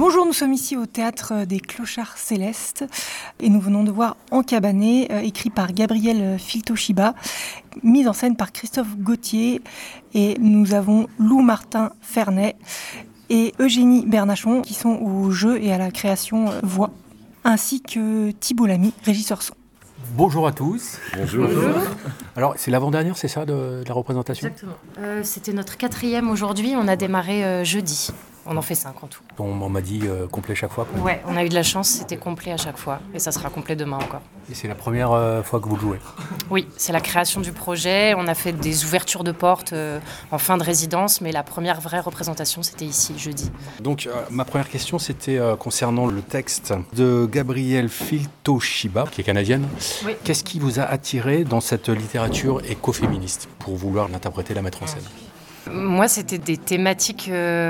Bonjour, nous sommes ici au Théâtre des Clochards Célestes et nous venons de voir Encabané, écrit par Gabriel Filtoshiba, mise en scène par Christophe Gauthier, et nous avons Lou Martin Ferney et Eugénie Bernachon qui sont au jeu et à la création voix, ainsi que Thibault Lamy, régisseur son. Bonjour à tous. Bonjour. Alors, c'est l'avant-dernière, c'est ça, de la représentation ? Exactement. C'était notre 4e aujourd'hui, on a démarré jeudi. On en fait 5 en tout. On m'a dit complet chaque fois. Ouais, on a eu de la chance, c'était complet à chaque fois. Et ça sera complet demain encore. Et c'est la première fois que vous le jouez ? Oui, c'est la création du projet. On a fait des ouvertures de portes en fin de résidence, mais la première vraie représentation, c'était ici, jeudi. Donc, ma première question, c'était concernant le texte de Gabrielle Filtoshiba, qui est canadienne. Oui. Qu'est-ce qui vous a attiré dans cette littérature écoféministe pour vouloir l'interpréter, la mettre en scène ? Moi, c'était des thématiques qui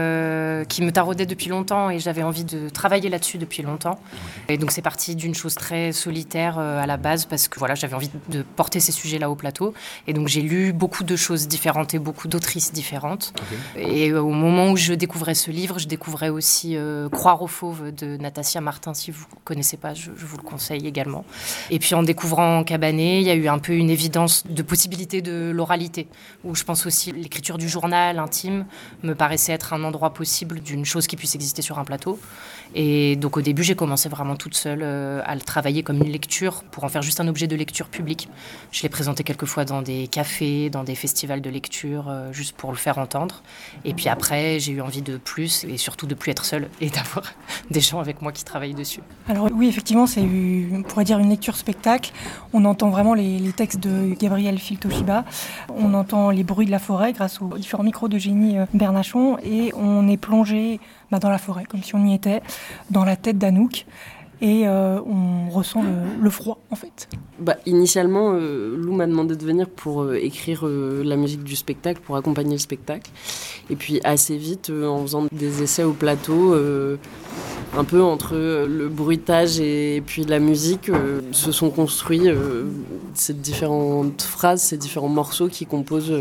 me taraudaient depuis longtemps et j'avais envie de travailler là-dessus depuis longtemps. Et donc, c'est parti d'une chose très solitaire à la base parce que voilà, j'avais envie de porter ces sujets-là au plateau. Et donc, j'ai lu beaucoup de choses différentes et beaucoup d'autrices différentes. Okay. Et au moment où je découvrais ce livre, je découvrais aussi Croire aux fauves de Natasia Martin. Si vous ne connaissez pas, je vous le conseille également. Et puis, en découvrant Encabané, il y a eu un peu une évidence de possibilité de l'oralité, où je pense aussi l'écriture du journal intime me paraissait être un endroit possible d'une chose qui puisse exister sur un plateau. Et donc au début, j'ai commencé vraiment toute seule à le travailler comme une lecture pour en faire juste un objet de lecture public. Je l'ai présenté quelques fois dans des cafés, dans des festivals de lecture, juste pour le faire entendre. Et puis après, j'ai eu envie de plus et surtout de plus être seule et d'avoir des gens avec moi qui travaillent dessus. Alors oui, effectivement, c'est, on pourrait dire, une lecture spectacle. On entend vraiment les textes de Gabriel Filtoshiba. On entend les bruits de la forêt grâce aux différents micros d'Eugénie Bernachon et on est plongé dans la forêt, comme si on y était, dans la tête d'Anouk. Et on ressent le froid, en fait. Initialement, Lou m'a demandé de venir pour écrire la musique du spectacle, pour accompagner le spectacle. Et puis assez vite, en faisant des essais au plateau, un peu entre le bruitage et puis la musique, se sont construits ces différentes phrases, ces différents morceaux qui composent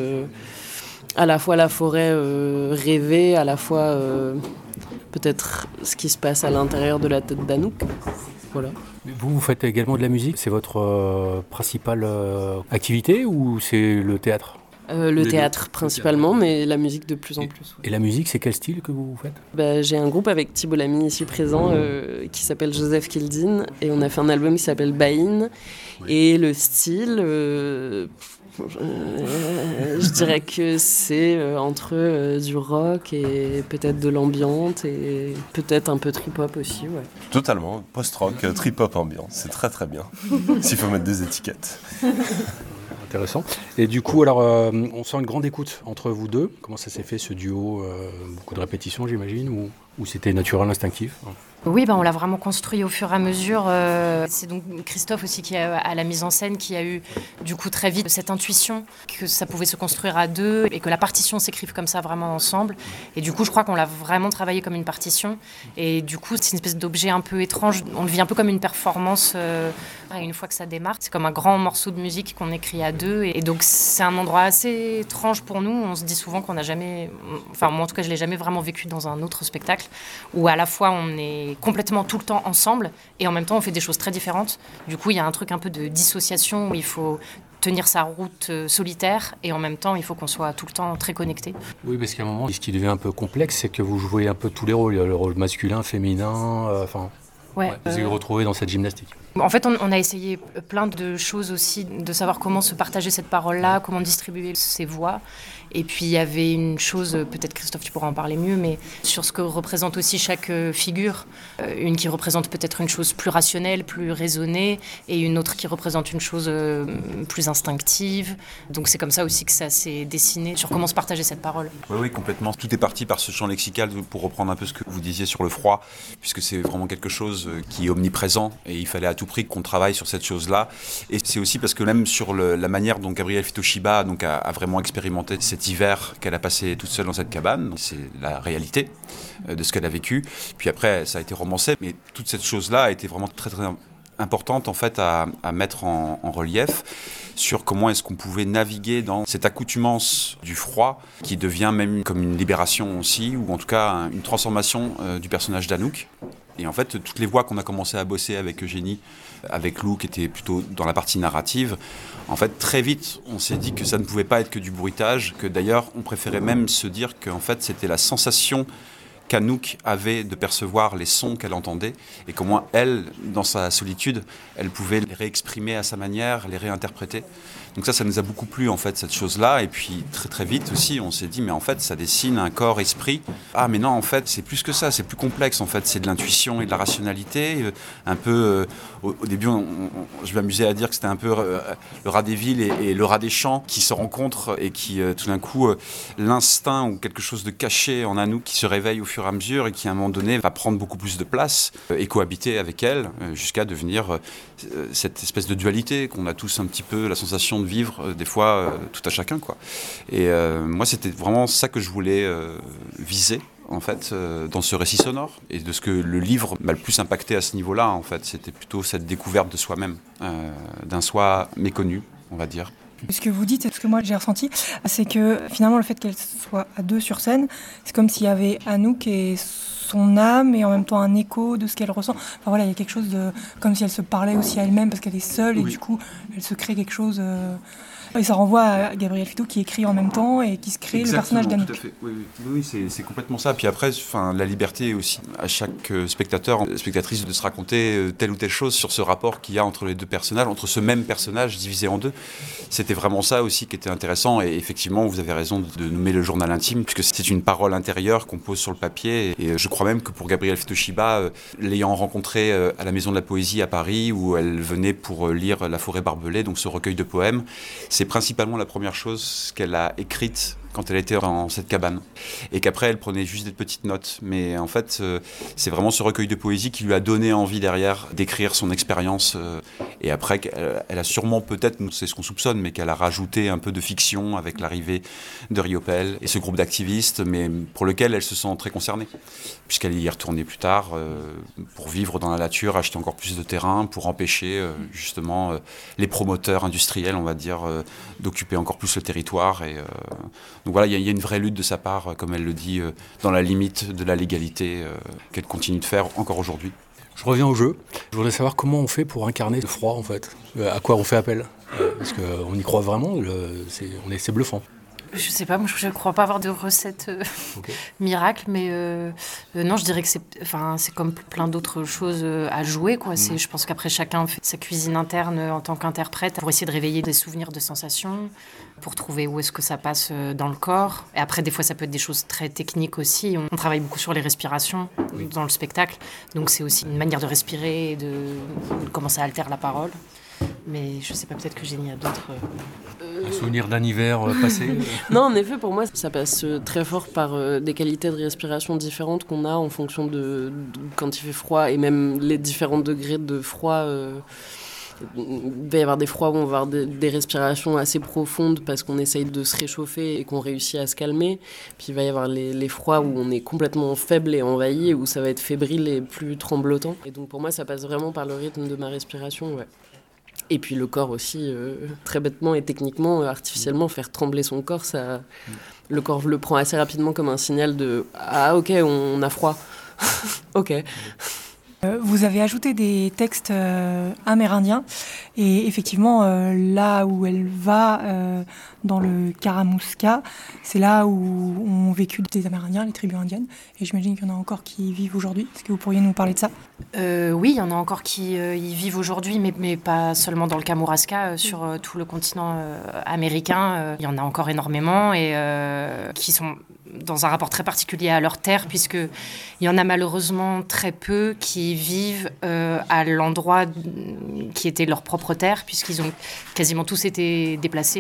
à la fois la forêt rêvée, à la fois peut-être ce qui se passe à l'intérieur de la tête d'Anouk. Voilà. Vous faites également de la musique, c'est votre principale activité ou c'est le théâtre ? Le théâtre principalement, mais la musique de plus en plus. Et la musique, c'est quel style que vous faites ? J'ai un groupe avec Thibault Lamy ici présent qui s'appelle Joseph Kildin et on a fait un album qui s'appelle Bain. Oui. Et le style, je dirais que c'est entre du rock et peut-être de l'ambiante et peut-être un peu trip-hop aussi. Ouais. Totalement, post-rock, trip-hop ambiant, c'est très très bien, s'il faut mettre des étiquettes. Intéressant. Et du coup, alors, on sent une grande écoute entre vous deux. Comment ça s'est fait, ce duo ? Beaucoup de répétitions, j'imagine, ou c'était naturel, instinctif ? Oui, on l'a vraiment construit au fur et à mesure. C'est donc Christophe aussi qui a à la mise en scène qui a eu du coup très vite cette intuition que ça pouvait se construire à deux et que la partition s'écrive comme ça vraiment ensemble. Et du coup, je crois qu'on l'a vraiment travaillé comme une partition. Et du coup, c'est une espèce d'objet un peu étrange. On le vit un peu comme une performance. Une fois que ça démarre, c'est comme un grand morceau de musique qu'on écrit à deux. Et donc, c'est un endroit assez étrange pour nous. On se dit souvent qu'on n'a jamais... Enfin, moi en tout cas, je ne l'ai jamais vraiment vécu dans un autre spectacle où à la fois on est complètement tout le temps ensemble et en même temps on fait des choses très différentes. Du coup, il y a un truc un peu de dissociation où il faut tenir sa route solitaire et en même temps il faut qu'on soit tout le temps très connecté. Oui, parce qu'à un moment, ce qui devient un peu complexe, c'est que vous jouez un peu tous les rôles. Il y a le rôle masculin, féminin, vous vous retrouvez dans cette gymnastique. En fait, on a essayé plein de choses aussi, de savoir comment se partager cette parole-là, comment distribuer ses voix. Et puis, il y avait une chose, peut-être Christophe, tu pourras en parler mieux, mais sur ce que représente aussi chaque figure. Une qui représente peut-être une chose plus rationnelle, plus raisonnée, et une autre qui représente une chose plus instinctive. Donc, c'est comme ça aussi que ça s'est dessiné, sur comment se partager cette parole. Oui, complètement. Tout est parti par ce champ lexical, pour reprendre un peu ce que vous disiez sur le froid, puisque c'est vraiment quelque chose qui est omniprésent, et il fallait à tout prix qu'on travaille sur cette chose-là. Et c'est aussi parce que même sur la manière dont Gabrielle Filtoshiba a vraiment expérimenté cet hiver qu'elle a passé toute seule dans cette cabane, c'est la réalité de ce qu'elle a vécu. Puis après, ça a été romancé, mais toute cette chose-là a été vraiment très très importante en fait à mettre en relief. sur comment est-ce qu'on pouvait naviguer dans cette accoutumance du froid qui devient même comme une libération aussi, ou en tout cas une transformation du personnage d'Anouk. Et en fait, toutes les voix qu'on a commencé à bosser avec Eugénie, avec Lou qui était plutôt dans la partie narrative, en fait, très vite, on s'est dit que ça ne pouvait pas être que du bruitage, que d'ailleurs, on préférait même se dire qu'en fait, c'était la sensation qu'Anouk avait de percevoir les sons qu'elle entendait et comment elle, dans sa solitude, elle pouvait les réexprimer à sa manière, les réinterpréter. Donc ça nous a beaucoup plu en fait, cette chose-là. Et puis très très vite aussi, on s'est dit mais en fait ça dessine un corps-esprit. Ah mais non, en fait c'est plus que ça, c'est plus complexe en fait, c'est de l'intuition et de la rationalité. Un peu, au début je m'amusais à dire que c'était un peu le rat des villes et le rat des champs qui se rencontrent et qui tout d'un coup, l'instinct ou quelque chose de caché en Anouk qui se réveille au fur et à mesure et qui à un moment donné va prendre beaucoup plus de place et cohabiter avec elle jusqu'à devenir cette espèce de dualité qu'on a tous un petit peu la sensation de vivre des fois tout à chacun quoi. Et moi c'était vraiment ça que je voulais viser en fait dans ce récit sonore et de ce que le livre m'a le plus impacté à ce niveau-là en fait, c'était plutôt cette découverte de soi-même, d'un soi méconnu on va dire. Ce que vous dites, ce que moi j'ai ressenti, c'est que finalement le fait qu'elle soit à deux sur scène, c'est comme s'il y avait Anouk et son âme et en même temps un écho de ce qu'elle ressent. Enfin voilà, il y a quelque chose de comme si elle se parlait aussi à elle-même parce qu'elle est seule et du coup elle se crée quelque chose. Et ça renvoie à Gabriel Fito qui écrit en même temps et qui se crée le personnage d'Anouk. Tout à fait. Oui, c'est complètement ça. Puis après, la liberté aussi à chaque spectateur, spectatrice de se raconter telle ou telle chose sur ce rapport qu'il y a entre les deux personnages, entre ce même personnage divisé en deux. C'était vraiment ça aussi qui était intéressant. Et effectivement, vous avez raison de nommer le journal intime, puisque c'est une parole intérieure qu'on pose sur le papier. Et je crois même que pour Gabriel Fito-Shiba, l'ayant rencontrée à la Maison de la Poésie à Paris, où elle venait pour lire La Forêt Barbelée, donc ce recueil de poèmes, c'est principalement la première chose qu'elle a écrite quand elle était dans cette cabane. Et qu'après, elle prenait juste des petites notes. Mais en fait, c'est vraiment ce recueil de poésie qui lui a donné envie derrière d'écrire son expérience. Et après, elle a sûrement peut-être, c'est ce qu'on soupçonne, mais qu'elle a rajouté un peu de fiction avec l'arrivée de Riopelle et ce groupe d'activistes, mais pour lequel elle se sent très concernée. Puisqu'elle y est retournée plus tard pour vivre dans la nature, acheter encore plus de terrain, pour empêcher justement les promoteurs industriels, on va dire, d'occuper encore plus le territoire. Et donc voilà, il y a une vraie lutte de sa part, comme elle le dit, dans la limite de la légalité, qu'elle continue de faire encore aujourd'hui. Je reviens au jeu. Je voudrais savoir comment on fait pour incarner le froid, en fait. À quoi on fait appel. Parce qu'on y croit vraiment, c'est bluffant. Je sais pas, moi je crois pas avoir de recette miracle, mais non, je dirais que c'est comme plein d'autres choses à jouer, quoi. Je pense qu'après chacun fait sa cuisine interne en tant qu'interprète pour essayer de réveiller des souvenirs de sensations, pour trouver où est-ce que ça passe dans le corps. Et après, des fois, ça peut être des choses très techniques aussi. On travaille beaucoup sur les respirations dans le spectacle, donc c'est aussi une manière de respirer et de comment ça altère la parole. Mais je sais pas, peut-être que Génie a d'autres... Un souvenir d'un hiver passé Non, en effet, pour moi, ça passe très fort par des qualités de respiration différentes qu'on a en fonction de quand il fait froid et même les différents degrés de froid. Il va y avoir des froids où on va avoir des respirations assez profondes parce qu'on essaye de se réchauffer et qu'on réussit à se calmer. Puis il va y avoir les froids où on est complètement faible et envahi et où ça va être fébrile et plus tremblotant. Et donc pour moi, ça passe vraiment par le rythme de ma respiration, ouais. Et puis le corps aussi, très bêtement et techniquement, artificiellement, faire trembler son corps, le corps le prend assez rapidement comme un signal de « Ah ok, on a froid, ok ». Vous avez ajouté des textes amérindiens et effectivement là où elle va dans le Karamouska, c'est là où ont vécu des Amérindiens, les tribus indiennes, et j'imagine qu'il y en a encore qui y vivent aujourd'hui. Est-ce que vous pourriez nous parler de ça ? Oui, il y en a encore qui y vivent aujourd'hui, mais pas seulement dans le Kamouraska, sur tout le continent américain. Il y en a encore énormément et qui sont dans un rapport très particulier à leur terre, puisqu'il y en a malheureusement très peu qui vivent à l'endroit qui était leur propre terre, puisqu'ils ont quasiment tous été déplacés.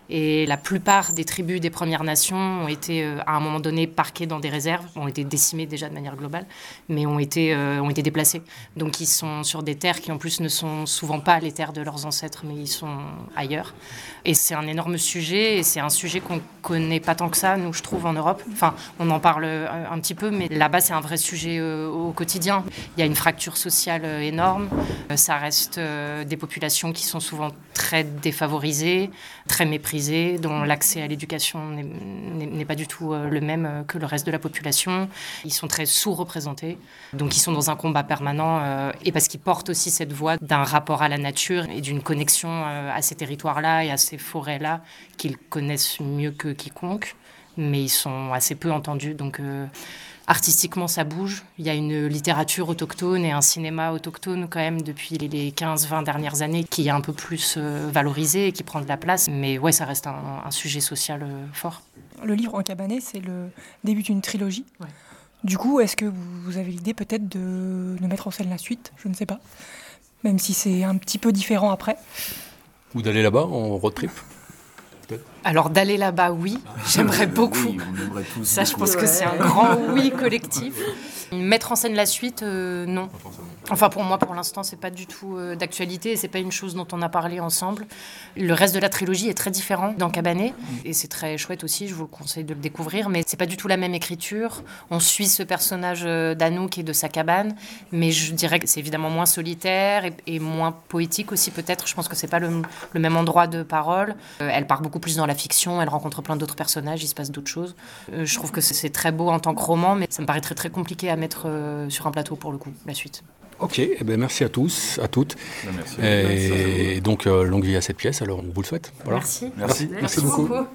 Et la plupart des tribus des Premières Nations ont été, à un moment donné, parquées dans des réserves, ont été décimées déjà de manière globale, mais ont été déplacées. Donc ils sont sur des terres qui en plus ne sont souvent pas les terres de leurs ancêtres, mais ils sont ailleurs. Et c'est un énorme sujet, et c'est un sujet qu'on connaît pas tant que ça, nous, je trouve, en Europe. Enfin, on en parle un petit peu, mais là-bas, c'est un vrai sujet au quotidien. Il y a une fracture sociale énorme. Ça reste des populations qui sont souvent très défavorisées, très méprisées, dont l'accès à l'éducation n'est pas du tout le même que le reste de la population. Ils sont très sous-représentés, donc ils sont dans un combat permanent, et parce qu'ils portent aussi cette voix d'un rapport à la nature et d'une connexion à ces territoires-là et à ces forêts-là qu'ils connaissent mieux que quiconque, mais ils sont assez peu entendus, donc... Artistiquement, ça bouge. Il y a une littérature autochtone et un cinéma autochtone quand même depuis les 15-20 dernières années qui est un peu plus valorisé et qui prend de la place. Mais ouais, ça reste un sujet social fort. Le livre Encabané, c'est le début d'une trilogie. Ouais. Du coup, est-ce que vous avez l'idée peut-être de mettre en scène la suite ? Je ne sais pas. Même si c'est un petit peu différent après. Ou d'aller là-bas en road trip. Alors d'aller là-bas, oui, j'aimerais beaucoup. Oui, on aimerait tous Ça, je beaucoup. pense que c'est un grand oui collectif. Mettre en scène la suite, non. Enfin, pour moi, pour l'instant, c'est pas du tout d'actualité et c'est pas une chose dont on a parlé ensemble. Le reste de la trilogie est très différent d'Encabané et c'est très chouette aussi, je vous le conseille de le découvrir, mais c'est pas du tout la même écriture. On suit ce personnage d'Anouk et de sa cabane, mais je dirais que c'est évidemment moins solitaire et moins poétique aussi peut-être. Je pense que c'est pas le même endroit de parole. Elle part beaucoup plus dans la fiction, elle rencontre plein d'autres personnages, il se passe d'autres choses. Je trouve que c'est très beau en tant que roman, mais ça me paraît très très compliqué à mettre sur un plateau pour le coup, la suite. Ok, eh ben merci à tous, à toutes. Merci. Et donc longue vie à cette pièce, alors on vous le souhaite. Voilà. Merci. Merci. Merci beaucoup.